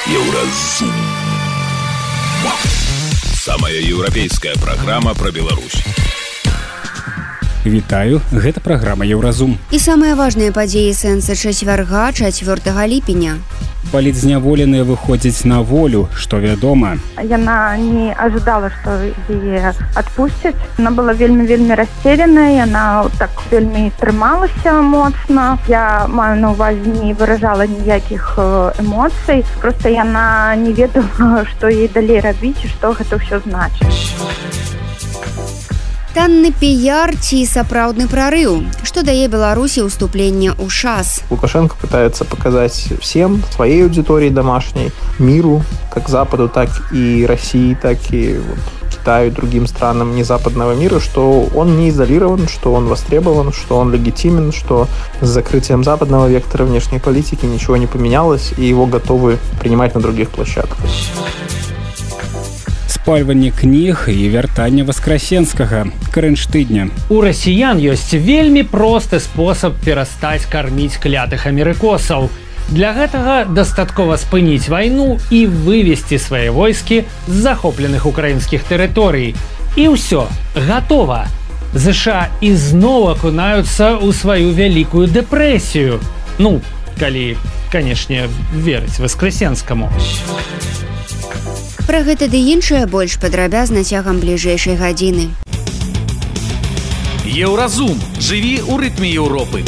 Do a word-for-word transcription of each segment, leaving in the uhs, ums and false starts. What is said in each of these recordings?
Еўразум. Самая еўрапейская праграма пра Беларусь. Вітаю, гэта праграма Еўразум. І самыя важныя падзеі сэнса чацвярга чацвёртага ліпеня. Палітзняволеныя выходзяць на волю, што вядома. Яна не ожидала, што яе адпусцяць. Яна была вельмі-вельмі расцеленая, яна так вельмі трымалася моцна. Я маю на увазе, не выражала ніякіх эмоцый. Проста яна не ведала, што ей далей рабіць і што гэта ўсё значыць. Танны піяр ці сапраўдны прарыў? Что дае Беларусі уступление ў ШАС? Лукашенко пытается показать всем, своей аудитории домашней, миру, как Западу, так и России, так и вот, Китаю и другим странам незападного мира, что он не изолирован, что он востребован, что он легитимен, что с закрытием западного вектора внешней политики ничего не поменялось, и его готовы принимать на других площадках. Спальванне кніг і вяртанне Васкрасенскага. Крынж тыдня. У расіян ёсць вельмі просты спосаб перастаць карміць клятых амерыкосаў. Для гэтага дастаткова спыніць вайну і вывесці свае войскі з захопленых украінскіх тэрыторый. І ўсё, гатова. ЗША ізноў акунаюцца ў сваю вялікую дэпрэсію. Ну, калі, канешне, верыць Васкрасенскаму. Пра гэта ды іншае больш падрабязна цягам бліжэйшай гадзіны. Еўразум. Жыві ў рытме Еўропы.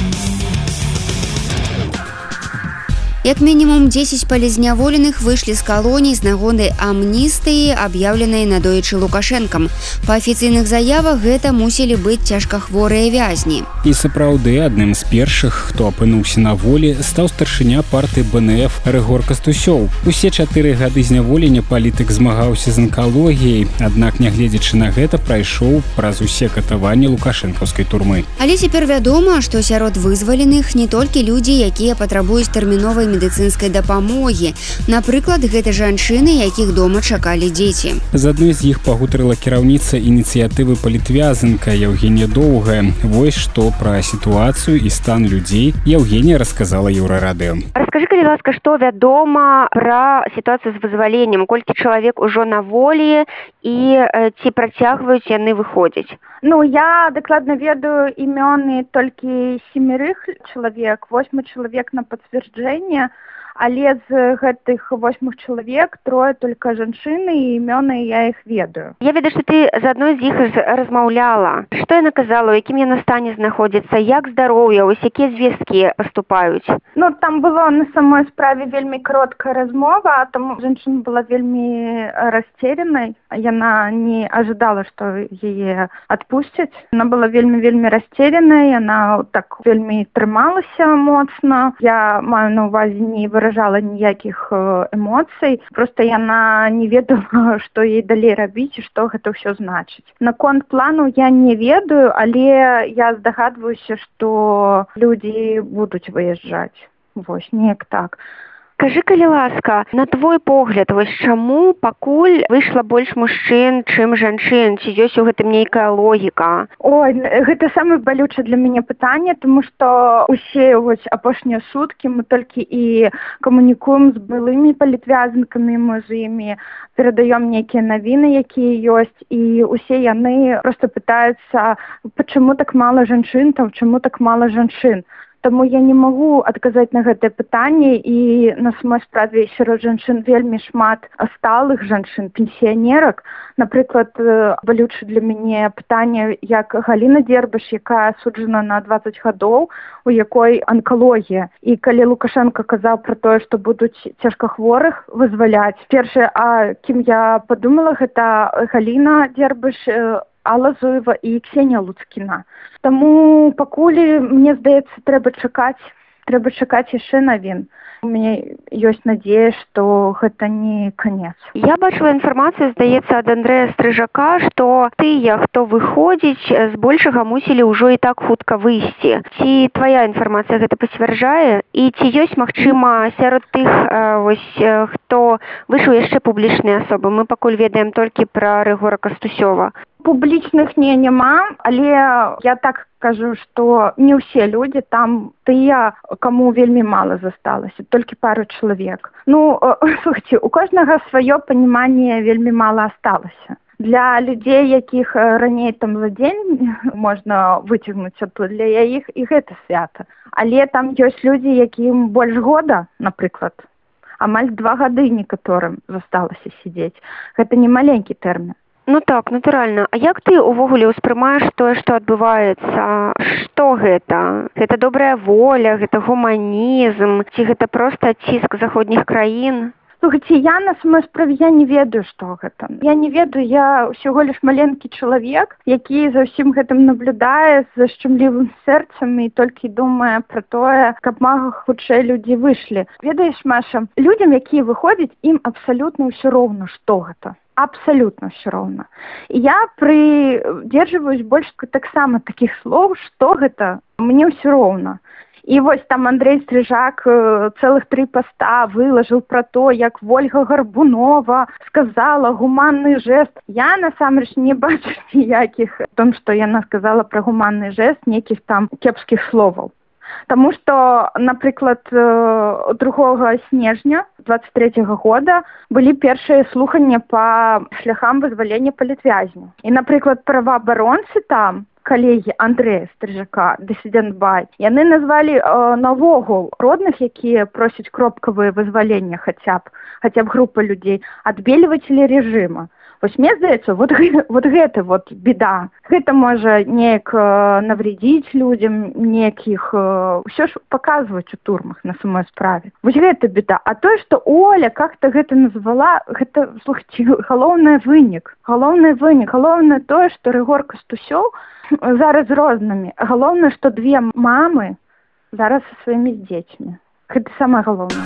Як мінімум дзесяць палізняволеных выйшлі з калоній з нагоды амністыі, аб'яўленай надоечы Лукашэнкам. Па афіцыйных заявах гэта мусілі быць цяжкахворыя вязні. І сапраўды адным з першых, хто апынуўся на волі, стаў старшыня партыі БНФ Рыгор Кастусёў. Усе чатыры гады зняволення палітык змагаўся з анкалогіяй, аднак, нягледзячы на гэта, прайшоў праз усе катаванні лукашэнкаўскай турмы. Але цяпер вядома, што сярод вызваленых не толькі людзі, якія патрабуюць тэрміновай медыцынскай дапамогі. Напрыклад, гэта жанчыны, якіх дома чакалі дзеці. З адной з іх пагутарыла кіраўніца ініцыятывы палітвязанка Евгения Доўгая. Вось што пра сітуацыю і стан людзей Евгения расказала Еўрарадыё. Раскажы, калі ласка, што вядома пра сітуацыю з вызваленнем? Колькі чалавек ужо на волі і э, ці працягваюць яны выходзіць? Ну, я дакладна ведаю імёны толькі семерых чалавек, восьмы чалавек на пацвярджэнне, але з гэтых восьмых чалавек трое толькі жанчыны, і імёны я іх ведаю. Я ведаю, што ты з адной з іх размаўляла. Што яна казала, у якім яна стане знаходзіцца, як здароўе, ось якія звесткі паступаюць? Ну, там было на самой справе вельмі кароткая размова, таму жанчына была вельмі расцеренай. Яна не ожидала, што яе адпусцяць. Яна была вельмі-вельмі расцереная, яна так вельмі трымалася моцна. Я маю на увазе, не выражала ніякіх эмоцый. Проста яна не ведала, што ей далей рабіць і што гэта ўсё значыць. Наконт плану я не ведаю, але я здагадваюся, што людзі будуць выязджаць. Вось, неяк так. Скажы, калі ласка, на твой погляд, вось чаму пакуль выйшла больш мужчын, чым жанчын? Ці ёсць у гэтым нейкая логіка? Ой, гэта самае балючае для мяне пытанне, тому што усе вось апошнія суткі мы толькі і камунікуем з былымі палітвязанкамі, мы з імі перадаём нейкія навіны, якія ёсць, і усе яны проста пытаюцца, чаму так мала жанчын, там, чаму так мала жанчын? Таму я не магу адказаць на гэтае пытанне, і на самой справе сярод жанчын вельмі шмат сталых жанчын, пенсіянерак. Напрыклад, балючае для мяне пытанне, як Галіна Дзербыш, якая асуджана на дваццаць гадоў, у якой анкалогія. І калі Лукашенко казаў пра тое, што будуць цяжкахворых вызваляць, першае, а кім я падумала, гэта Галіна Дзербыш, Алла Зуева і Ксенія Луцкіна. Таму пакуль, мне здаецца, трэба чакаць, трэба чакаць яшчэ навін. У мяне ёсць надзея, што гэта не канец. Я бачыла інфармацыю, здаецца, ад Андрэя Стрыжака, што тыя, хто выходзіць, збольшага мусілі ўжо і так хутка выйсці. Ці твая інфармацыя гэта пацвярджае? І ці ёсць, магчыма, сярод тых, вось, хто выйшаў яшчэ публічныя асобы? Мы пакуль ведаем толькі пра Рыгора Кастусёва. Публічных не няма, але я так скажу, што не ўсе людзі там тыя, каму вельмі мала засталася, толькі пару чалавек. Ну, слухайте, у кожнага сваё паніманне вельмі мала асталася. Для людзей, якіх раней там за дзень можна выцягнуць адтуль, для іх і гэта свята. Але там ёсць людзі, якім больш года, напрыклад, амаль два гады некаторым засталася сидзець. Гэта не маленькі тэрмін. Ну так, натуральна. А як ты увогуле ўспрымаеш тое, што адбываецца? Што гэта? Гэта добрая воля, гэта гуманізм, ці гэта проста ціск заходніх краін? Слухайте, я на самой справе я не ведаю, што гэта. Я не ведаю, я ўсяго лишь маленькі чалавек, які за ўсім гэтым наблюдае з шчымлівым сэрцам і толькі думае пра тое, каб мага хутчэй людзі выйшлі. Ведаеш, Маша, людзям, якія выходзяць, ім абсалютна ўсё роўна, што гэта. Абсолютно все равно. Я придерживаюсь больше таксама таких слов, что это мне все равно. И вот там Андрей Стрижак целых три поста выложил про то, як Ольга Горбунова сказала гуманный жест. Я насамрэч не бачу ніякіх, в том, что яна сказала про гуманный жест, неких там кепских словаў. Тому что, напрыклад, другога снежня двадцать третьего года былі першыя слуханні па шляхам вызвалення палітвязняў. І, напрыклад, праваабаронцы там, калегі Андрэя Стрыжака, дысідэнт Бай, яны назвалі э, навогул родных, якія просяць кропкавыя вызвалення хаця б, хаця б група людзей, адбельвацелі рэжыма. Вось мне здаецца, вот, вот гэта вот беда. Гэта можа неяк э, навредіць людзям, неяк іх э, ўсё ж паказваць у турмах на самой справе. Вось гэта беда. А тое, што Оля как-то гэта назвала, гэта, слухайте, галоўны вынік. Галоўны вынік. Галоўнае тое, што Рыгор Кастусёў зараз рознымі. Галоўнае, што две мамы зараз са сваімі дзецьмі. Гэта самае галоўнае.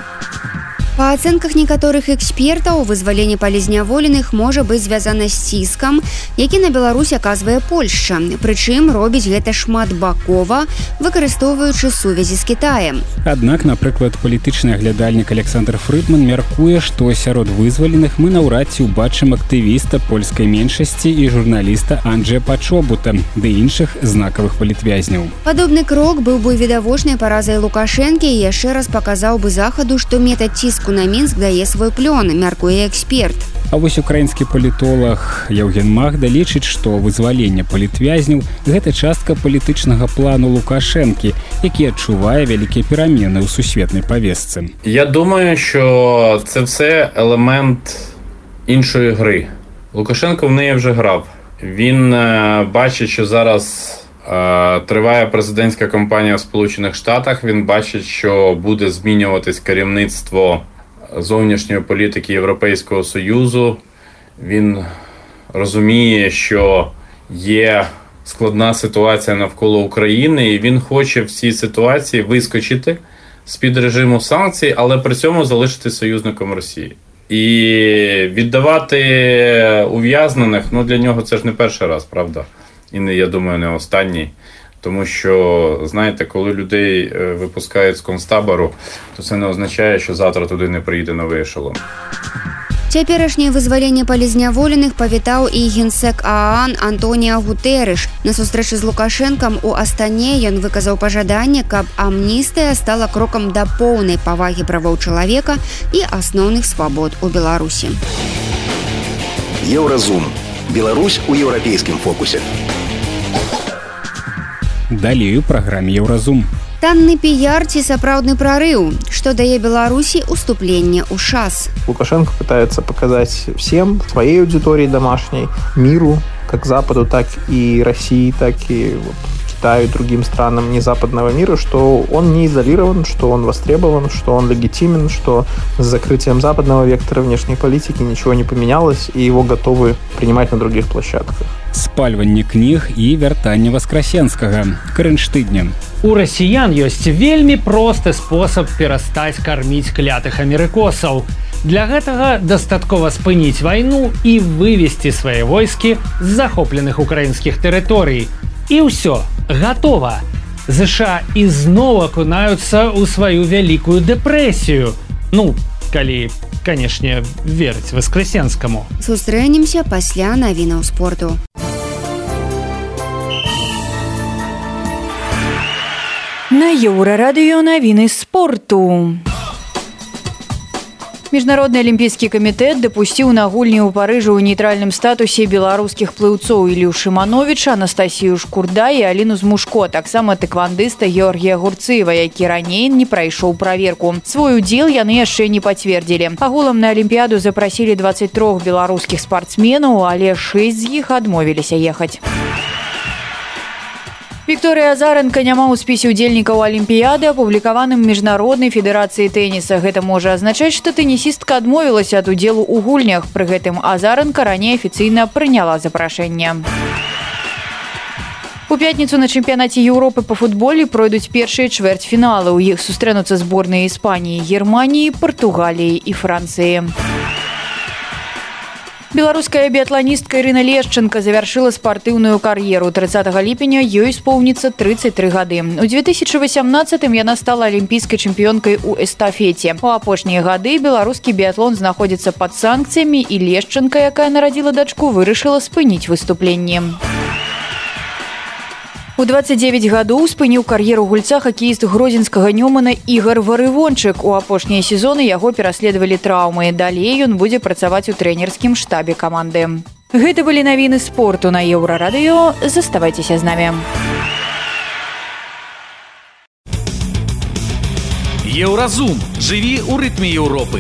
Па ацэнках некаторых экспертаў, вызваленне палізняволеных можа быць звязана з ціскам, які на Беларусь аказвае Польшча. Прычым робіць гэта шматбакова, выкарыстоўваючы сувязі з Кітаем. Аднак, напрыклад, палітычны аглядальнік Александр Фрыдман мяркуе, што сярод вызваленых мы наўрад ці ўбачым актывіста польскай меншасці і журналіста Анджэя Пачобута, ды іншых знакавых палітвязняў. Падобны крок быў бы відавочнай паразай Лукашэнкі і яшчэ раз паказаў бы Захаду, што метад ціску на Мінск дае свой плён, мяркуе эксперт. А вось украінскі палітолог Яўген Магда лічыць, што вызваленне палітвязняў – гэта частка палітычнага плану Лукашэнкі, які адчувае вялікія перамены ў сусветнай павестцы. Я думаю, що це все елемент іншої гри. Лукашенко в неї вже грав. Він е, бачить, що зараз е, триває президентська кампанія в Сполучених Штатах. Він бачить, що буде змінюватись керівництво зовнішньої політики Європейського Союзу. Він розуміє, що є складна ситуація навколо України, і він хоче в цій ситуації вискочити з-під режиму санкцій, але при цьому залишити союзником Росії. І віддавати ув'язнених, ну для нього це ж не перший раз, правда? І не, я думаю, не останній. Тому що, знаєте, коли людей випускають з концтабору, то це не означає, що завтра туди не приїде новий ешелон. Цяперашняе вызваленне палізняволеных павітаў і генсек ААН Антоніа Гутэрыш. На сустрэчы з Лукашэнкам у Астане ён выказаў пажаданне, каб амністыя стала крокам да поўнай павагі правоў чалавека і асноўных свабод у Беларусі. Еўразум. Беларусь у еўрапейскім фокусе. Далей у праграме Еўразум. Танны піяр ці сапраўдны прарыў, што дае Беларусі уступленне ў шас. Лукашенко пытается показать всем, своей аудитории домашней, миру, как Западу, так и России, так и вот, Китаю, другим странам незападного мира, что он не изолирован, что он востребован, что он легитимен, что с закрытием западного вектора внешней политики ничего не поменялось, и его готовы принимать на других площадках. Спальванне кніг і вяртанне Васкрасенскага. Крынштыдня. У расіян ёсць вельмі просты спосаб перастаць карміць клятых амерыкосаў. Для гэтага дастаткова спыніць вайну і вывесці свае войскі з захопленых украінскіх тэрыторый. І ўсё, гатова. ЗША ізноў акунаюцца ў сваю вялікую дэпрэсію. Ну, калі, канешне, верыць Васкрасенскаму. Сустрэнемся пасля навінаў спорту. На Еўрарадыё навіны спорту. Міжнародны алімпійскі камітэт дапусціў на гульні ў Парыжы ў нейтральным статусе беларускіх плыўцоў Ілью Шымановіча, Анастасію Шкурда і Аліну Змушко, таксама тэквандыста Георгія Гурцыева, які раней не прайшоў праверку. Свой удзел яны яшчэ не пацвердзілі. Агулам на алімпіяду запрасілі дваццаць трох беларускіх спартсменаў, але шэсць з іх адмовіліся ехаць. Вікторыя Азаренка няма ў спісе ўдзельнікаў алімпіяды, апублікаваным міжнароднай федэрацыі тэніса. Гэта можа азначаць, што тэнісістка адмовілася ад удзелу ў гульнях. Пры гэтым Азаренка раней афіцыйна прыняла запрашэнне. У пятніцу на чэмпіянаце Еўропы па футболе пройдуць першыя чвэрцьфіналы. У іх сустрэнуцца зборныя Іспаніі, Германіі, Партугаліі і Францыі. Беларуская біятланістка Ірына Лешченка завяршыла спартыўную кар'еру. трыццатага ліпеня ёй споўніцца трыццаць тры гады. У две тысячы васямнаццатым яна стала алімпійскай чэмпіёнкай у эстафеце. У апошнія гады беларускі біятлон знаходзіцца пад санкцыямі, і Лешченка, якая нарадзіла дачку, вырашыла спыніць выступленне. У дваццаць дзевяць гадоў спыніў кар'еру гульца хакеіст гродзенскага Нёмана Ігар Варывончык. У апошнія сезоны яго пераследавалі траўмы. Далей ён будзе працаваць у трэнерскім штабе каманды. Гэта былі навіны спорту на Еўрарадыё. Заставайцеся з намі. Еўразум. Жыві ў рытме Еўропы.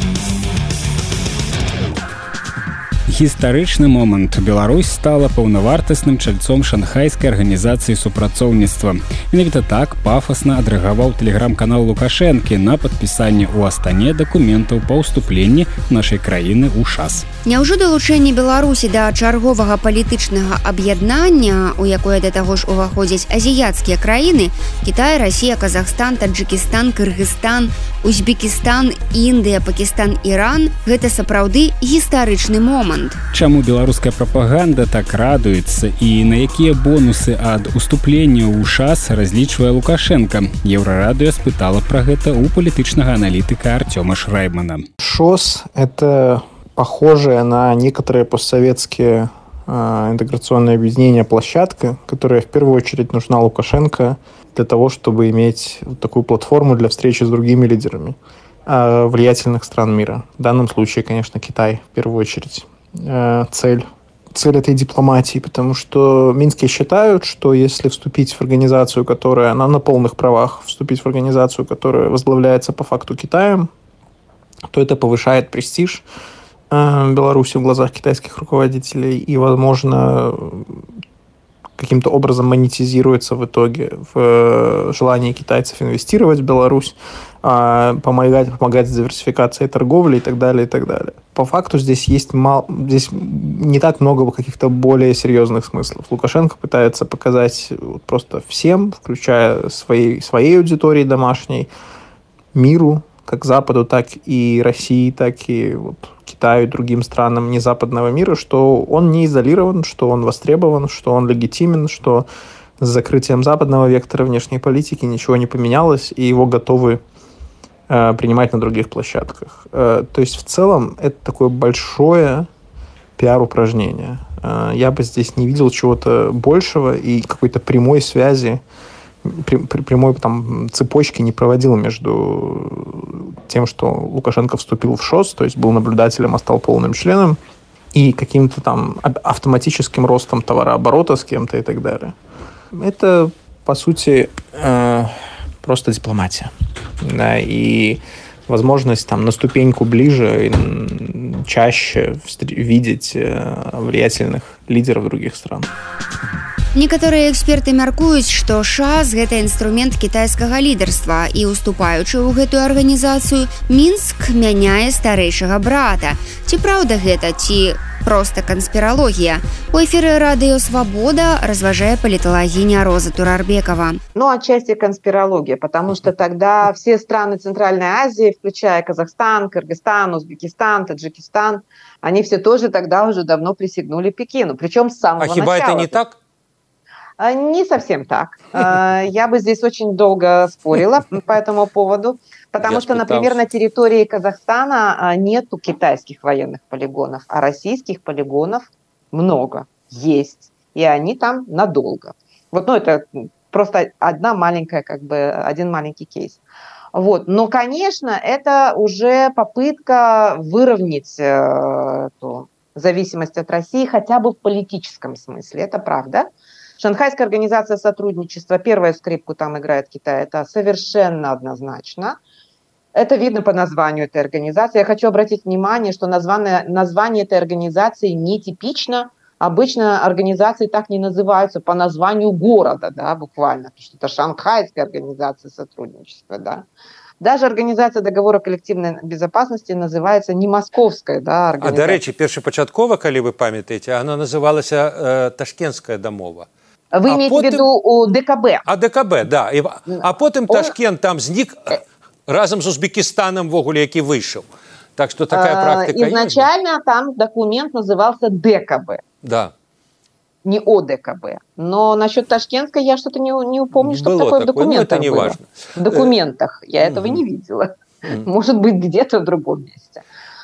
Гістарычны момант. Беларусь стала паўнавартасным чальцом шанхайскай арганізацыі супрацоўніцтва. Менавіта так пафасна адрэагаваў тэлеграм-канал Лукашэнкі на падпісанне ў Астане дакументаў па ўступленні нашай краіны ў шас. Няўжо далучэнне Беларусі да чарговага палітычнага аб'яднання, у якое да таго ж уваходзяць азіяцкія краіны – Кітай, Расія, Казахстан, Таджыкістан, Кыргызстан, Узбекістан, Індыя, Пакістан, Іран – гэта сапраўды гістарычны момант. Чаму беларуская прапаганда так радуецца і на якія бонусы ад уступлення ў шас разлічвае Лукашенко? Еўрарадыё спытала пра гэта у палітычнага аналітыка Артёма Шраймана. ШОС – это похожая на некоторые постсоветские э, интеграционные объединения площадка, которая в первую очередь нужна Лукашенко для того, чтобы иметь вот такую платформу для встречи с другими лидерами э, влиятельных стран мира. В данном случае, конечно, Китай в первую очередь. Цель, цель этой дипломатии, потому что минские считают, что если вступить в организацию, которая она на полных правах, вступить в организацию, которая возглавляется по факту Китаем, то это повышает престиж э, Беларуси в глазах китайских руководителей и, возможно, каким-то образом монетизируется в итоге в желании китайцев инвестировать в Беларусь, помогать, помогать с диверсификацией торговли и так далее, и так далее. По факту здесь есть мало, здесь не так много каких-то более серьезных смыслов. Лукашенко пытается показать просто всем, включая своей, своей аудитории домашней, миру, как Западу, так и России, так и вот Китаю и другим странам незападного мира, что он не изолирован, что он востребован, что он легитимен, что с закрытием западного вектора внешней политики ничего не поменялось, и его готовы э, принимать на других площадках. Э, то есть в целом это такое большое пиар-упражнение. Э, я бы здесь не видел чего-то большего и какой-то прямой связи, прямой там цепочки не проводил между тем, что Лукашенко вступил в ШОС, то есть был наблюдателем, а стал полным членом, и каким-то там автоматическим ростом товарооборота с кем-то и так далее. Это, по сути, просто дипломатия. Да, и возможность там на ступеньку ближе, чаще видеть влиятельных лидеров других стран. Некаторыя эксперты мяркуюць, што шас гэта інструмент кітайскага лідарства, і уступаючы ў гэтую арганізацыю, Мінск мяняе старэйшага брата. Ці праўда гэта, ці проста канспіралогія? У эфіры радыё «Свобода» разважае политологиня Роза Турарбекова. Ну, отчасти конспирология, потому что тогда все страны Центральной Азии, включая Казахстан, Кыргызстан, Узбекистан, Таджикистан, они все тоже тогда уже давно присягнули Пекину, причем с самого начала. А хиба это не так? Не совсем так. Я бы здесь очень долго спорила по этому поводу, потому Я что, спитался. Например, на территории Казахстана нету китайских военных полигонов, а российских полигонов много, есть, и они там надолго. Вот, ну, это просто одна маленькая, как бы, один маленький кейс. Вот. Но, конечно, это уже попытка выровнять э, эту зависимость от России хотя бы в политическом смысле. Это правда. Шанхайская организация сотрудничества, первую скрипку там играет Китай, это совершенно однозначно. Это видно по названию этой организации. Я хочу обратить внимание, что название, название этой организации нетипично. Обычно организации так не называются по названию города, да, буквально, потому что это Шанхайская организация сотрудничества, да. Даже организация договора коллективной безопасности называется не московская, да, организация. А, до речі, першопочатково, коли ви пам'ятаєте, вона називалася е, Ташкентська домова. Ви имеете потім... в виду у ДКБ? А ДКБ, да. І... А потім Он... Ташкент там зник разом з Узбекистаном, в огулі, який вийшов. Так что такая практика есть. Изначально есть? Там документ назывался ДКБ. Да. Не ОДКБ. Но насчет Ташкентской я что-то не, не помню, что такое, такое в документах. Но это не было. важно. В документах. Я mm-hmm. этого не видела. Mm-hmm. Может быть, где-то в другом месте.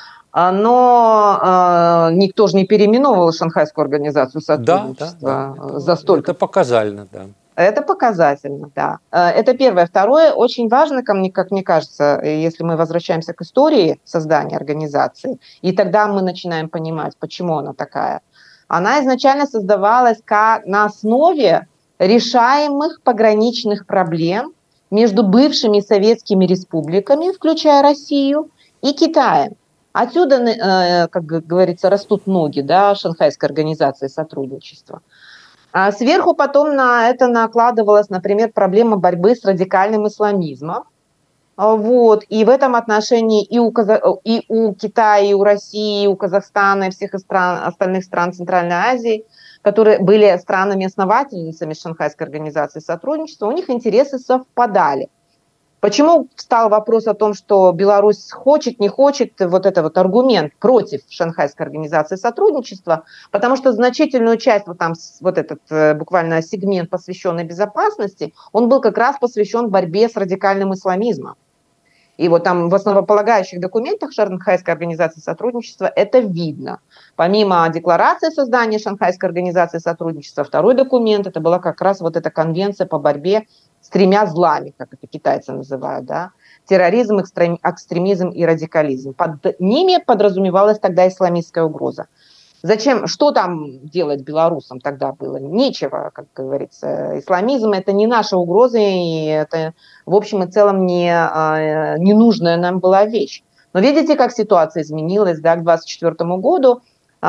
Но э, никто же не переименовывал Шанхайскую организацию сотрудничества да, да, да. за столько. Это показательно, да. Это показательно, да. Это первое. Второе, очень важно, как мне кажется, если мы возвращаемся к истории создания организации, и тогда мы начинаем понимать, почему она такая. Она изначально создавалась как на основе решаемых пограничных проблем между бывшими советскими республиками, включая Россию, и Китаем. Отсюда, как говорится, растут ноги, да, Шанхайской организации сотрудничества. А сверху потом на это накладывалась, например, проблема борьбы с радикальным исламизмом. Вот. И в этом отношении и у, Каза... и у Китая, и у России, и у Казахстана, и всех стран, остальных стран Центральной Азии, которые были странами-основательницами Шанхайской организации сотрудничества, у них интересы совпадали. Почему встал вопрос о том, что Беларусь хочет, не хочет, вот это вот аргумент против Шанхайской организации сотрудничества, потому что значительную часть, вот там вот этот буквально сегмент, посвященный безопасности, он был как раз посвящен борьбе с радикальным исламизмом. И вот там в основополагающих документах Шанхайской организации сотрудничества это видно. Помимо декларации создания Шанхайской организации сотрудничества, второй документ, это была как раз вот эта конвенция по борьбе с тремя злами, как это китайцы называют, да, терроризм, экстрем, экстремизм и радикализм. Под ними подразумевалась тогда исламистская угроза. Зачем, что там делать белорусам тогда было? Нечего, как говорится. Исламизм – это не наша угроза, и это, в общем и целом, не, ненужная нам была вещь. Но видите, как ситуация изменилась, да, к двадцать четвёртому году.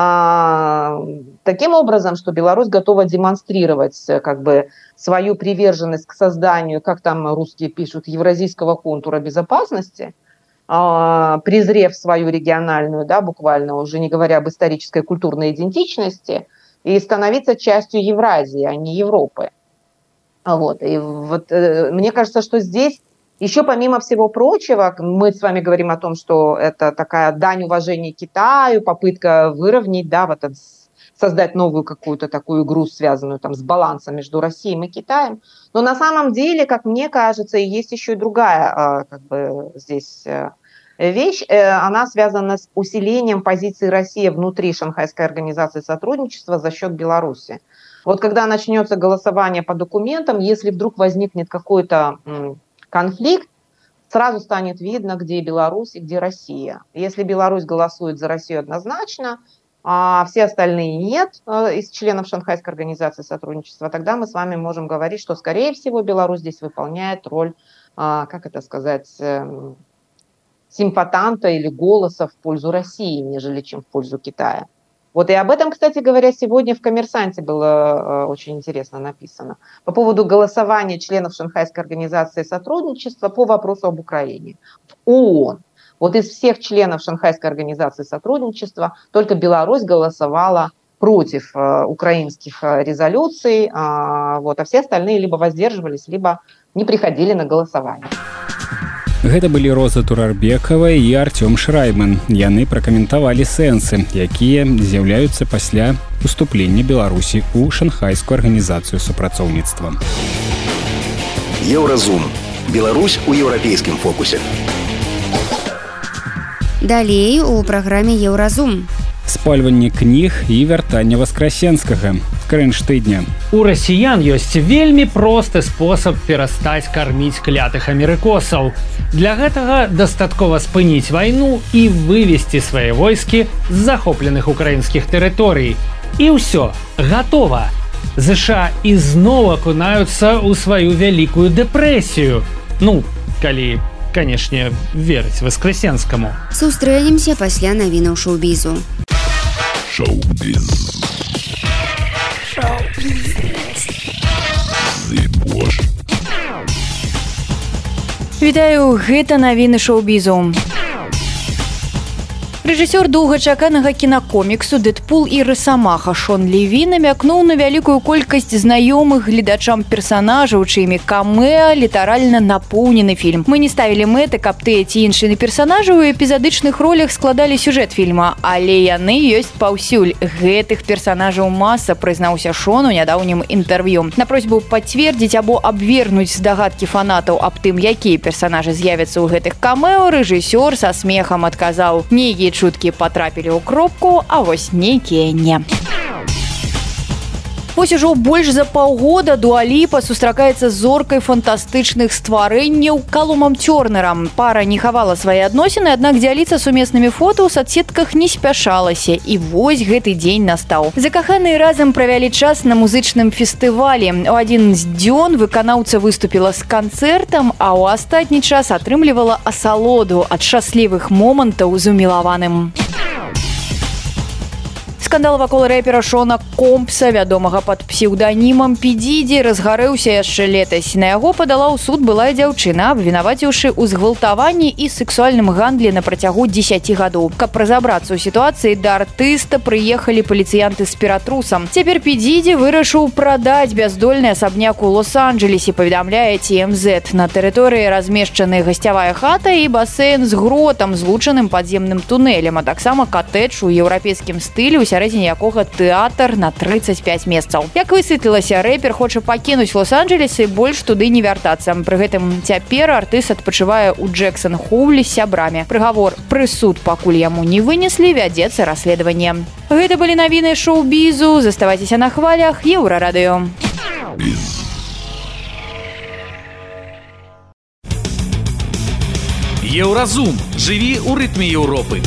А, таким образом, что Беларусь готова демонстрировать как бы свою приверженность к созданию, как там русские пишут, евразийского контура безопасности, а, презрев свою региональную, да, буквально, уже не говоря об исторической культурной идентичности, и становиться частью Евразии, а не Европы. Вот. И вот, э, мне кажется, что здесь еще помимо всего прочего, мы с вами говорим о том, что это такая дань уважения Китаю, попытка выровнять, да, вот создать новую какую-то такую игру, связанную там с балансом между Россией и Китаем. Но на самом деле, как мне кажется, есть еще и другая как бы здесь вещь. Она связана с усилением позиции России внутри Шанхайской организации сотрудничества за счет Беларуси. Вот когда начнется голосование по документам, если вдруг возникнет какой-то конфликт, сразу станет видно, где Беларусь и где Россия. Если Беларусь голосует за Россию однозначно, а все остальные нет из членов Шанхайской организации сотрудничества, тогда мы с вами можем говорить, что, скорее всего, Беларусь здесь выполняет роль, как это сказать, симпатанта или голоса в пользу России, нежели чем в пользу Китая. Вот и об этом, кстати говоря, сегодня в «Коммерсанте» было очень интересно написано. По поводу голосования членов Шанхайской организации сотрудничества по вопросу об Украине в ООН. Вот из всех членов Шанхайской организации сотрудничества только Беларусь голосовала против украинских резолюций, вот, а все остальные либо воздерживались, либо не приходили на голосование. Гэта былі Роза Турарбекова і Артём Шрайман. Яны пракаментавалі сэнсы, якія з'яўляюцца пасля уступлення Беларусі ў Шанхайскую арганізацыю супрацоўніцтва. Еўразум. Беларусь у еўрапейскім фокусе. Далей у праграме «Еўразум». Спальванне кніг і вяртанне Васкрасенскага. Крынж тыдня. У расіян ёсць вельмі просты спосаб перастаць карміць клятых амерыкосаў. Для гэтага дастаткова спыніць вайну і вывесці свае войскі з захопленых украінскіх тэрыторый. І ўсё, гатова. ЗША ізноў акунаюцца ў сваю вялікую дэпрэсію. Ну, калі, канешне, верыць Воскресенскаму. Сустрэнемся пасля навінаў шоу-бізу. Шоу-біз. Вітаю, гэта навіны шоу-бізу. Рэжысёр доўгачаканага кінакоміксу «Дэдпул» і «Росамаха» Шон Леві намякнуў на вялікую колькасць знаёмых гледачам персанажаў, чыімі камеа літаральна напоўнены фільм. Мы не ставілі мэты, каб тыя ці іншыя персанажы ў эпізадычных ролях складалі сюжэт фільма, але яны ёсць паўсюль. Гэтых персанажаў маса, прызнаўся Шон у нядаўнім інтэрв'ю. На просьбу пацвердзіць або абвергнуць здагадкі фанатаў аб тым, якія персанажы з'явяцца ў гэтых камео, рэжысёр са смехам адказаў: «Нейкія чуткі патрапілі ў кропку, а вось нейкія не». Вось ужо больш за паўгода Дуа Ліпа сустракаецца з зоркай фантастычных стварэнняў Калумам Тёрнерам. Пара не хавала свае адносіны, аднак дзяліцца сумеснымі фота ў соцсетках не спяшалася. І вось гэты дзень настаў. Закаханыя разам правялі час на музычным фестывалі. У адзін з дзён выканаўца выступіла з канцэртам, а ў астатні час атрымлівала асалоду ад шчаслівых момантаў з умілаваным. Скандал вакол рэпера Шона Компса, вядомага пад псеўданімам Пі Діді, разгарэўся яшчэ летась. На яго падала ў суд былая дзяўчына, абвінаваціўшы ў згвалтаванні і сексуальным гандлі на працягу дзесяці гадоў. Каб разабрацца ў сітуацыі, да артыста прыехалі паліцыянты з піратрусам. Цяпер Пі Діді вырашыў прадаць бяздольны асабняк у Лос-Анджелесе, паведамляе Ті Эм Зет. На тэрыторыі размешчаны гасцявая хата і басейн з гротам, злучаным падземным тунэлем, а таксама катэдж у еўрапейскім стылі, у сярэдзіне якога тэатр на трыццаць пяць месцаў. Як высветлілася, рэпер хоча пакінуць Лос-Анджелес і больш туды не вяртацца. Пры гэтым цяпер артыст адпачывае ў Джэксан-Хоўлі з сябрамі. Прыгавор прысуд пакуль яму не вынеслі, вядзецца расследаванне. Гэта былі навіны шоу-бізу. Заставайцеся на хвалях Еўрарадыё. Еўразум. Жыві ў рытме Еўропы.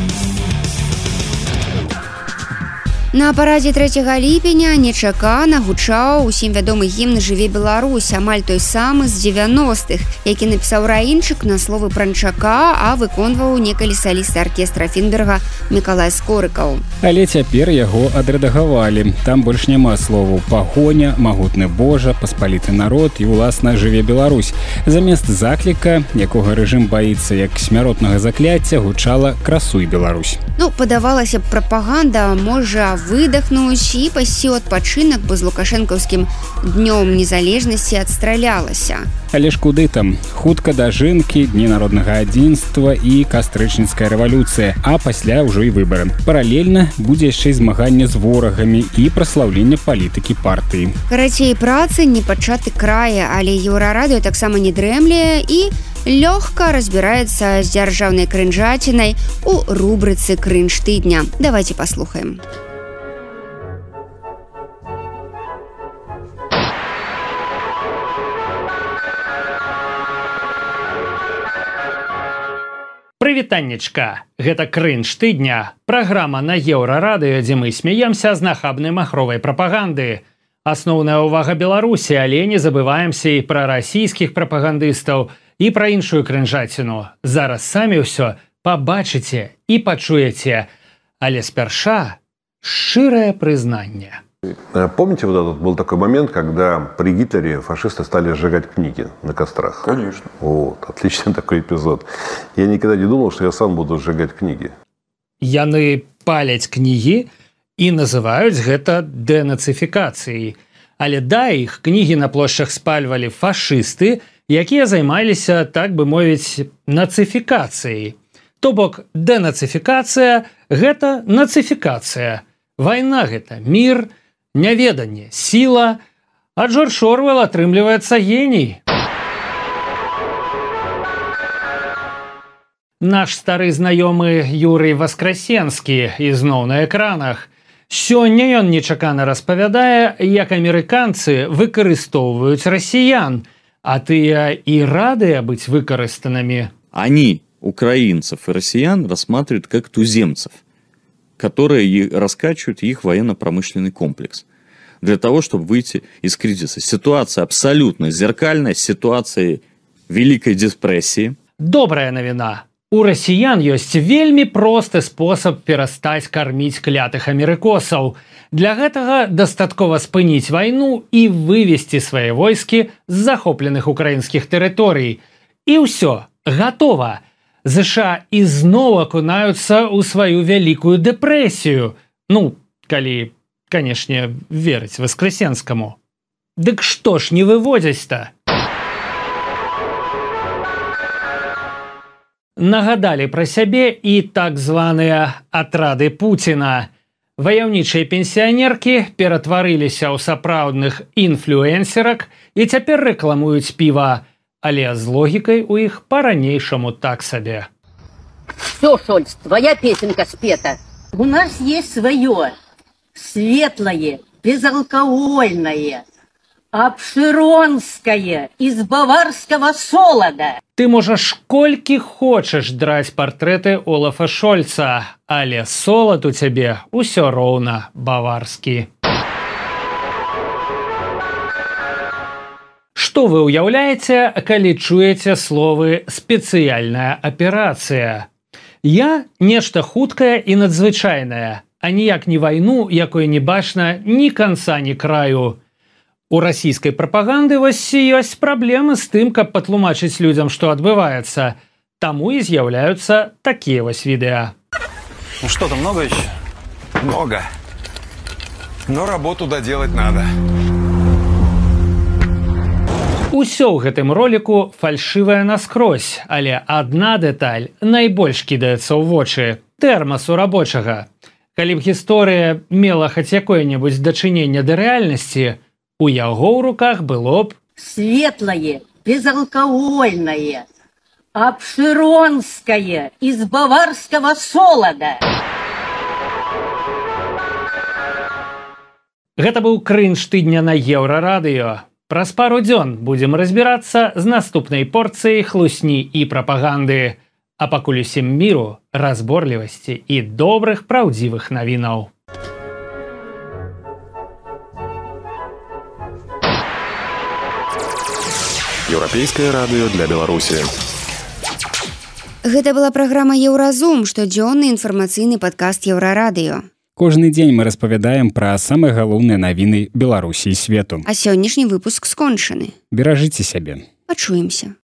На парадзе трэцяга ліпеня нечакана гучаў усім вядомы гімн «Жыве Беларусь», амаль той самы з дзевяностых, які напісаў раінчык на словы Пранчака, а выконваў некалі саліст аркестра Фінберга Мікалай Скорыкаў. Але цяпер яго адрэдагавалі. Там больш няма словаў «пагоня», «магутны Божа», «паспаліты народ» і, уласна, «Жыве Беларусь». Замест закліка, якога рэжым баіцца як смяротнага закляцця, гучала «Красуй, Беларусь». Ну, падавалася б, прапаганда можа выдохнуць і пайсці ў адпачынак, бо з лукашэнкаўскім днём незалежнасці адстралялася. Але ж куды там? Хутка дажынкі, дні народнага адзінства і кастрычніцкая рэвалюцыя, а пасля ўжо і выбары. Паралельна будзе яшчэ і змаганне з ворагамі і праслаўленне палітыкі партыі. Карацей, працы не пачаты края, але Еўрарадыё таксама не дрэмле і лёгка разбіраецца з дзяржаўнай крынжацінай у рубрыцы «Крынж тыдня». Давайте паслухаем. Прывітаннечка! Гэта «Крынж тыдня», праграма на Еўрарадыё, дзе мы смяемся з нахабнай махровай прапаганды. Асноўная ўвага Беларусі, але не забываемся і пра расійскіх прапагандыстаў, і пра іншую крынжаціну. Зараз самі ўсё пабачыце і пачуеце. Але спярша шчырае прызнанне. Помните, вот этот был такой момент, когда при Гитлере фашисты стали сжигать книги на кострах? Конечно. Вот, отличный такой эпизод. Я никогда не думал, что я сам буду сжигать книги. Яны паляць кнігі і называюць гэта дэнацыфікацыяй. Але да іх кнігі на плошчах спальвалі фашысты, якія займаліся, так бы мовіць, нацыфікацыяй. То бок, дэнацыфікацыя – гэта нацыфікацыя. Вайна – гэта мір, няведанне – сіла, а Джордж Орвел атрымліваецца геній. Наш стары знаёмы Юрый Воскресенскі ізноў на экранах. Сёння ён нечакана распавядае, як амерыканцы выкарыстоўваюць расіян, а тыя і радыя быть выкарыстанными. Они, украинцев и россиян, рассматривают как туземцев, которые раскачивают их военно-промышленный комплекс для того, чтобы выйти из кризиса. Ситуация абсолютно зеркальная с ситуацией Великой депрессии. Добрая навіна. У расіян ёсць вельмі просты спосаб перастаць карміць клятых амерыкосаў. Для гэтага дастаткова спыніць вайну і вывесці свае войскі з захопленых украінскіх тэрыторый. І ўсё, гатова. ЗША ізноў акунаюцца ў сваю вялікую дэпрэсію. Ну, калі, канешне, верыць Воскресенскаму. Дык што ж не выводзяць-то? Нагадалі пра сябе і так званыя атрады Пуціна. Ваяўнічыя пенсіянеркі ператварыліся ў сапраўдных інфлюэнсерак і цяпер рэкламуюць піва, але з логікай у іх па-ранейшаму так сабе. Все, Шольц, твоя песенка спета. У нас есть свое, светлое, безалкогольное, обширонское, из баварского солода. Ты можаш колькі хочаш драць партрэты Олафа Шольца, але солад у цябе ўсё роўна баварскі. Што вы ўяўляеце, калі чуеце словы «спецыяльная аперацыя»? Я нешта хуткае і надзвычайнае, а ніяк не вайну, якой не бачна ні канца, ні краю. У расійскай прапаганды вось ёсць праблемы з тым, каб патлумачыць людзям, што адбываецца. Таму і з'яўляюцца такія вось відэа. Ну что-то много еще? Много. Но работу доделать надо. Усё ў гэтым роліку фальшывая наскрозь, але адна дэталь найбольш кідаецца ў вочы – тэрмас у рабочага. Калі б гісторыя мела хаць якое-небудзь дачыненне да рэальнасці, у яго ў руках было б светлое, безалкогольное, обширонское, из баварского солода. Гэта быў крынж тыдня на Еўрарадыё. Праз пару дзён будзем разбірацца з наступнай порцыяй хлусні і прапаганды. А пакуль усім міру, разборлівасці і добрых праўдзівых навінаў. Еўрапейскае радыё для Беларусі. Гэта была праграма «Еўразум», штодзённы інфармацыйны падкаст Еўрарадыё. Кожны дзень мы распавядаем пра самыя галоўныя навіны Беларусі і свету. А сённяшні выпуск скончаны. Беражыце сябе. Пачуемся.